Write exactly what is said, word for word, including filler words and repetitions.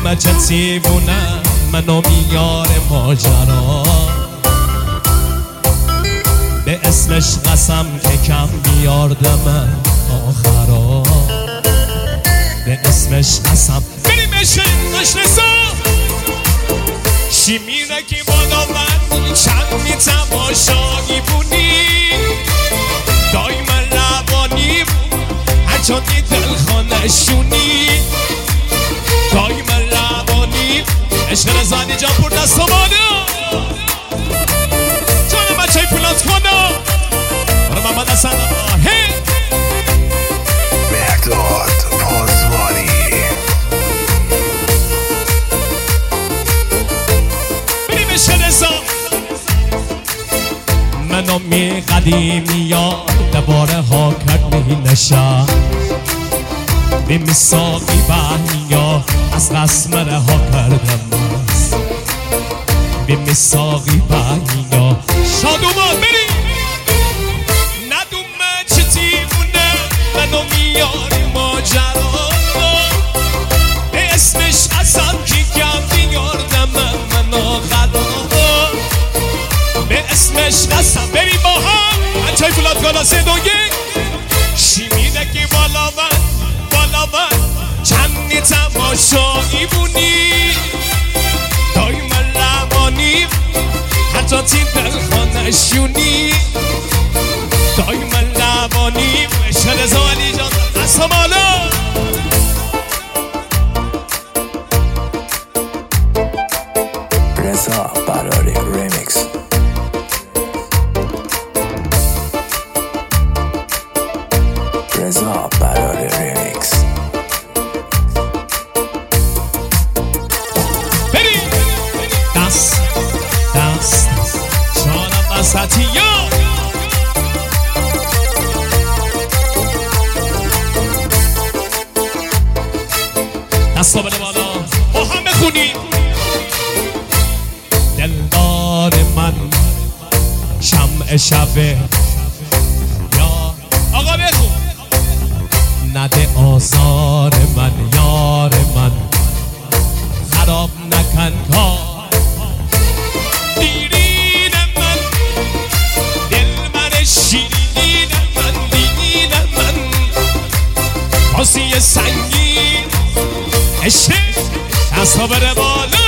ندومه چه دیوونه منو میاره ماجرا به اسمش قسم که کم بیاردم آخرا به اسمش قسم بریم بشه نشنسا چی میره که بالا من چند می تماشایی بونی دایما لبانی هرچانی دل خانشونی دایما لبانی عشق رزانی جان پر دست و بالا جان بچه پولات کنم برای محمد حسن هی مرداد پازواری بریم شنزا منو می قدیمی یا دوباره ها کردی نشا به مساقی بحنیا از قسمره ها کردم به مساقی بحنیا شادومان بری ندومه چه دیوونه منو میاری ماجرا به اسمش قسم کی کم بیاردم منو خدا به اسمش قسم بری با هم بچه فولاد کالا سه دو یک چی میده که بالا من بالا من چندی تماشایی بونی دایما لبانی حتی تی دل خانشونی دایما لبانی عشق رضا علی جان دست بالا رضا براری ریمیکس رضا براری ریمیکس بری دست دست جانم وسطی یا دستا بده بالا با هم بخونیم دلدار من شمع شبه یا آقا بخون نده آثار من یار من خراب نکن کار دیرین من دل من شیرین من دین من آسی سنگین عشق دستا بره بالا